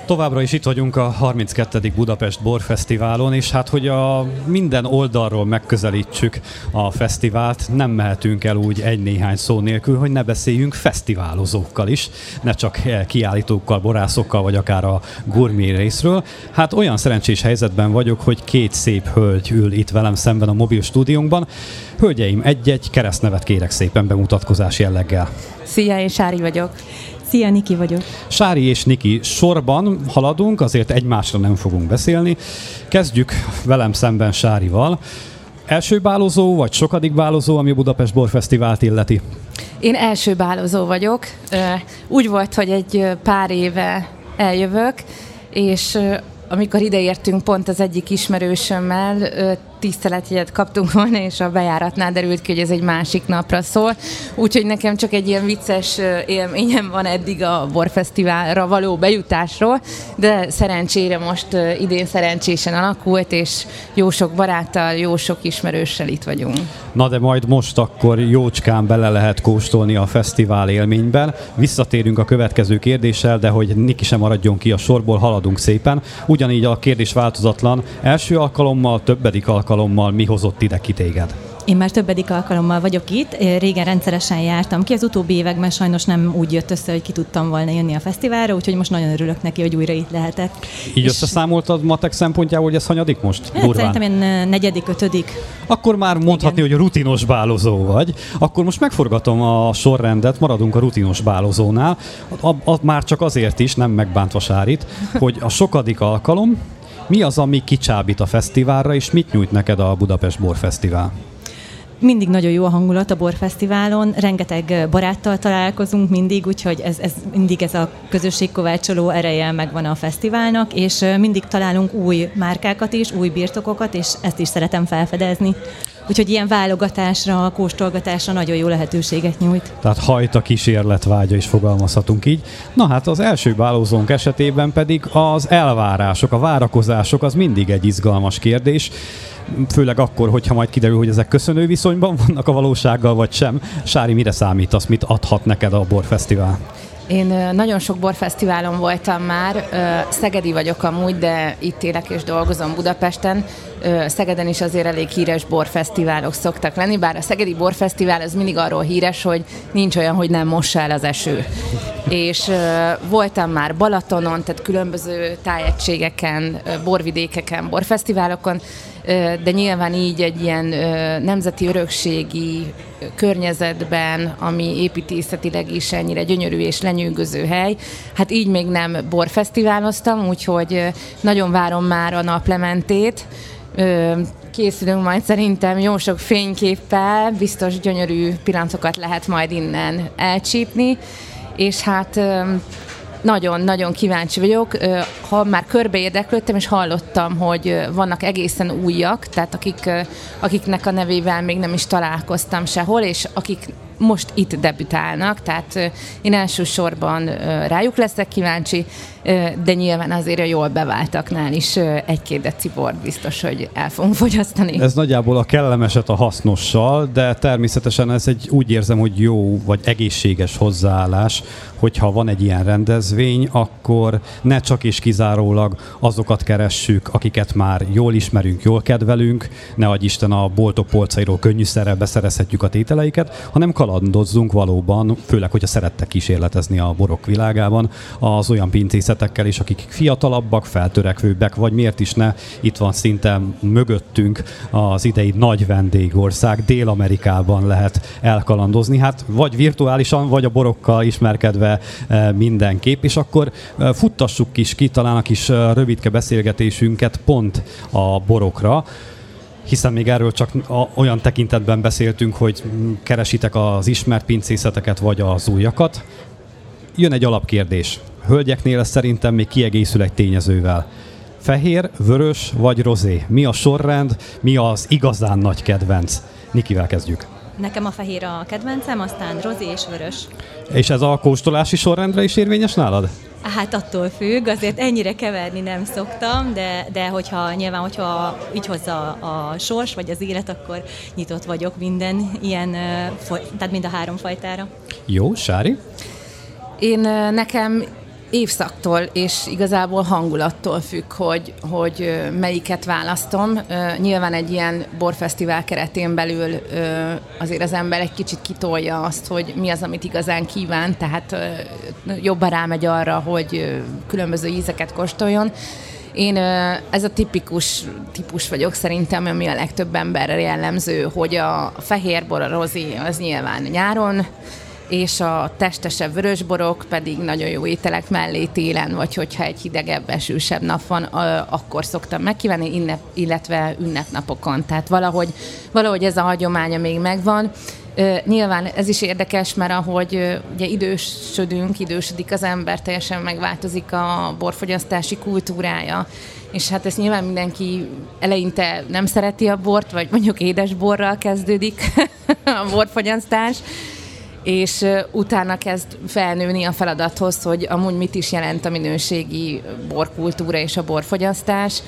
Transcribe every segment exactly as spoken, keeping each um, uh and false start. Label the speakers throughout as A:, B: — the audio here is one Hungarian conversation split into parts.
A: Továbbra is itt vagyunk a harminckettedik Budapest Borfesztiválon, és hát, hogy a minden oldalról megközelítsük a fesztivált, nem mehetünk el úgy egy-néhány szó nélkül, hogy ne beszéljünk fesztiválozókkal is, ne csak kiállítókkal, borászokkal, vagy akár a gurmé részről. Hát olyan szerencsés helyzetben vagyok, hogy két szép hölgy ül itt velem szemben a mobil stúdiónkban. Hölgyeim, egy-egy keresztnevet kérek szépen bemutatkozás jelleggel.
B: Szia, én Sári vagyok.
C: Szia, Niki vagyok.
A: Sári és Niki, sorban haladunk, azért egymásra nem fogunk beszélni. Kezdjük velem szemben Sárival. Első bálozó, vagy sokadik bálozó, ami a Budapest Borfesztivált illeti?
B: Én első bálozó vagyok. Úgy volt, hogy egy pár éve eljövök, és amikor ideértünk pont az egyik ismerősömmel, tiszteletjegyet kaptunk volna, és a bejáratnál derült ki, hogy ez egy másik napra szól. Úgyhogy nekem csak egy ilyen vicces élményem van eddig a Borfesztiválra való bejutásról, de szerencsére most idén szerencsésen alakult, és jó sok baráttal, jó sok ismerőssel itt vagyunk.
A: Na de majd most akkor jócskán bele lehet kóstolni a fesztivál élményben. Visszatérünk a következő kérdéssel, de hogy Niki sem maradjon ki a sorból, haladunk szépen. Ugyanígy a kérdés változatlan. Első alkalommal, többedik alkalommal mi hozott ide ki téged?
C: Én már többedik alkalommal vagyok itt, régen rendszeresen jártam ki, az utóbbi években sajnos nem úgy jött össze, hogy ki tudtam volna jönni a fesztiválra, úgyhogy most nagyon örülök neki, hogy újra itt lehetek.
A: Így és összeszámoltad matek szempontjából, hogy ez hanyadik most?
C: Hát, szerintem én negyedik, ötödik.
A: Akkor már mondhatni, igen, hogy rutinos bálozó vagy. Akkor most megforgatom a sorrendet, maradunk a rutinos bálozónál. A, a, már csak azért is, nem megbántva Sárit, hogy a sokadik alkalom, mi az, ami kicsábít a fesztiválra, és mit nyújt neked a Budapest Borfesztivál?
C: Mindig nagyon jó a hangulat a Borfesztiválon, rengeteg baráttal találkozunk mindig, úgyhogy ez, ez mindig ez a közösségkovácsoló ereje megvan a fesztiválnak, és mindig találunk új márkákat is, új birtokokat, és ezt is szeretem felfedezni. Úgyhogy ilyen válogatásra, kóstolgatásra nagyon jó lehetőséget nyújt. Tehát
A: hajt a kísérletvágya is, fogalmazhatunk így. Na hát az első bálózónk esetében pedig az elvárások, a várakozások az mindig egy izgalmas kérdés. Főleg akkor, hogyha majd kiderül, hogy ezek köszönő viszonyban vannak a valósággal, vagy sem. Sári, mire számítasz, mit adhat neked a Borfesztivál?
B: Én nagyon sok borfesztiválon voltam már, szegedi vagyok amúgy, de itt élek és dolgozom Budapesten. Szegeden is azért elég híres borfesztiválok szoktak lenni, bár a szegedi borfesztivál az mindig arról híres, hogy nincs olyan, hogy nem mossa el az eső. És voltam már Balatonon, tehát különböző tájegységeken, borvidékeken, borfesztiválokon, de nyilván így egy ilyen nemzeti örökségi környezetben, ami építészetileg is ennyire gyönyörű és lenyűgöző hely. Hát így még nem borfesztiváloztam, úgyhogy nagyon várom már a naplementét. Készülünk majd szerintem jó sok fényképpel, biztos gyönyörű pillanatokat lehet majd innen elcsípni, és hát nagyon-nagyon kíváncsi vagyok. Ha már körbe érdeklődtem, és hallottam, hogy vannak egészen újak, tehát akik, akiknek a nevével még nem is találkoztam sehol, és akik most itt debütálnak, tehát én elsősorban rájuk leszek kíváncsi, de nyilván azért a jól beváltaknál is egy-két deci bort biztos, hogy el fogunk fogyasztani.
A: Ez nagyjából a kellemeset a hasznossal, de természetesen ez egy, úgy érzem, hogy jó vagy egészséges hozzáállás, hogyha van egy ilyen rendezvény, akkor ne csak és kizárólag azokat keressük, akiket már jól ismerünk, jól kedvelünk, ne adj Isten a boltok polcairól könnyűszerrel beszerezhetjük a tételeiket, hanem kalandozzunk valóban, főleg, hogyha szerettek kísérletezni a borok világában, az olyan pincészetekkel is, akik fiatalabbak, feltörekvőbbek, vagy miért is ne, itt van szinte mögöttünk az idei nagy vendégország, Dél-Amerikában lehet elkalandozni, hát vagy virtuálisan, vagy a borokkal ismerkedve mindenképp, és akkor futtassuk is ki talán a kis rövidke beszélgetésünket pont a borokra, hiszen még erről csak olyan tekintetben beszéltünk, hogy keresitek az ismert pincészeteket, vagy az újakat. Jön egy alapkérdés. Hölgyeknél ez szerintem még kiegészül egy tényezővel. Fehér, vörös vagy rozé? Mi a sorrend, mi az igazán nagy kedvenc? Nikivel kezdjük.
C: Nekem a fehér a kedvencem, aztán rozé és vörös.
A: És ez a kóstolási sorrendre is érvényes nálad?
C: Hát attól függ, azért ennyire keverni nem szoktam, de, de hogyha nyilván, hogyha így hozza a sors vagy az élet, akkor nyitott vagyok minden ilyen, tehát mind a három fajtára.
A: Jó, Sári?
B: Én nekem Évszaktól és igazából hangulattól függ, hogy, hogy melyiket választom. Nyilván egy ilyen borfesztivál keretén belül azért az ember egy kicsit kitolja azt, hogy mi az, amit igazán kíván, tehát jobban rámegy arra, hogy különböző ízeket kóstoljon. Én ez a tipikus típus vagyok szerintem, ami a legtöbb emberre jellemző, hogy a fehérbor, a rozé az nyilván nyáron, és a testesebb vörösborok pedig nagyon jó ételek mellé télen, vagy hogyha egy hidegebb, esősebb nap van, akkor szoktam megkívánni, illetve ünnepnapokon. Tehát valahogy, valahogy ez a hagyománya még megvan. Nyilván ez is érdekes, mert ahogy ugye idősödünk, idősödik az ember, teljesen megváltozik a borfogyasztási kultúrája. És hát ezt nyilván mindenki eleinte nem szereti a bort, vagy mondjuk édesborral kezdődik a borfogyasztás, és utána kezd felnőni a feladathoz, hogy amúgy mit is jelent a minőségi borkultúra és a borfogyasztás.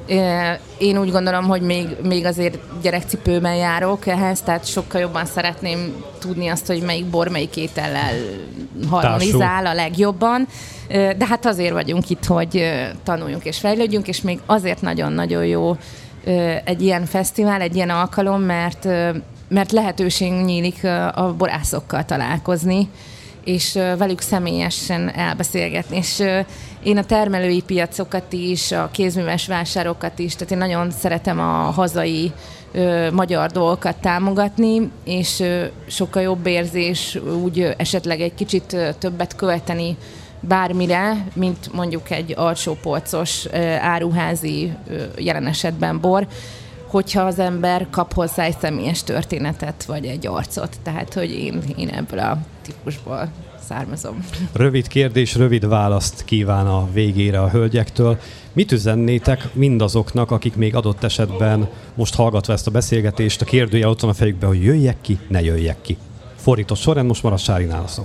B: Én úgy gondolom, hogy még, még azért gyerekcipőben járok ehhez, tehát sokkal jobban szeretném tudni azt, hogy melyik bor, melyik étellel harmonizál a legjobban. De hát azért vagyunk itt, hogy tanuljunk és fejlődjünk, és még azért nagyon-nagyon jó egy ilyen fesztivál, egy ilyen alkalom, mert mert lehetőség nyílik a borászokkal találkozni, és velük személyesen elbeszélgetni. És én a termelői piacokat is, a kézműves vásárokat is, tehát én nagyon szeretem a hazai magyar dolgokat támogatni, és sokkal jobb érzés úgy esetleg egy kicsit többet költeni bármire, mint mondjuk egy alsópolcos áruházi, jelen esetben bor, hogyha az ember kap hozzá egy személyes történetet, vagy egy arcot. Tehát, hogy én, én ebből a típusból származom.
A: Rövid kérdés, rövid választ kíván a végére a hölgyektől. Mit üzennétek mindazoknak, akik még adott esetben most hallgatva ezt a beszélgetést, a kérdőjel ott van a fejükbe, hogy jöjjek ki, ne jöjjek ki? Fordított sorrend, most marad Sárinál a szó.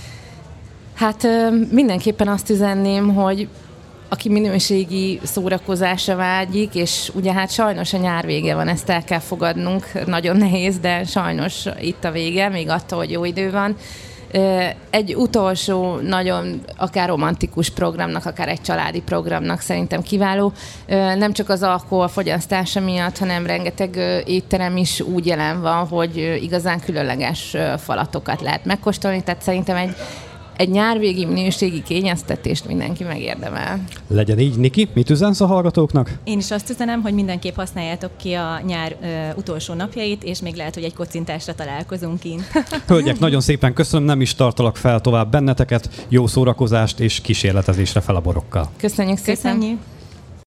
B: Hát mindenképpen azt üzenném, hogy aki minőségi szórakozásra vágyik, és ugye hát sajnos a nyár vége van, ezt el kell fogadnunk, nagyon nehéz, de sajnos itt a vége, még attól, hogy jó idő van. Egy utolsó, nagyon akár romantikus programnak, akár egy családi programnak szerintem kiváló. Nem csak az alkohol fogyasztása miatt, hanem rengeteg étterem is úgy jelen van, hogy igazán különleges falatokat lehet megkóstolni, tehát szerintem egy Egy nyárvégi minőségi kényeztetést mindenki megérdemel.
A: Legyen így. Niki, mit üzensz a hallgatóknak?
C: Én is azt üzenem, hogy mindenképp használjátok ki a nyár ö, utolsó napjait, és még lehet, hogy egy kocintásra találkozunk kint.
A: Hölgyek, nagyon szépen köszönöm, nem is tartalak fel tovább benneteket. Jó szórakozást és kísérletezésre fel a borokkal.
B: Köszönjük szépen!
C: Köszönjük!